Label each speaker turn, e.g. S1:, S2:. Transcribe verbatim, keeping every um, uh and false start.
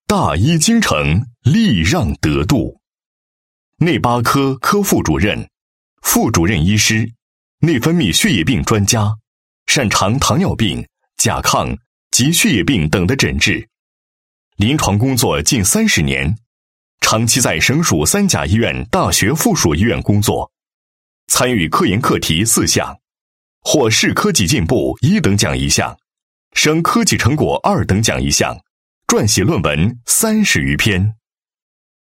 S1: 大医精诚，礼让得度。内八科科副主任、副主任医师，内分泌血液病专家，擅长糖尿病、甲亢及血液病等的诊治。临床工作近三十年，长期在省属三甲医院、大学附属医院工作，参与科研课题四项，获市科技进步一等奖一项，省科技成果二等奖一项，撰写论文三十余篇。